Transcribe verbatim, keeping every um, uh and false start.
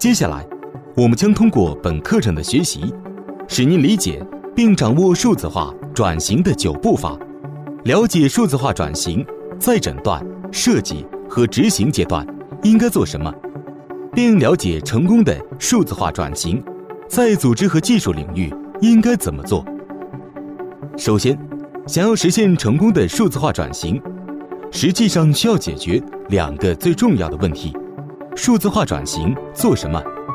接下来，我们将通过本课程的学习，使您理解并掌握数字化转型的九步法，了解数字化转型在诊断、设计和执行阶段应该做什么，并了解成功的数字化转型在组织和技术领域应该怎么做。首先，想要实现成功的数字化转型，实际上需要解决两个最重要的问题：数字化转型做什么，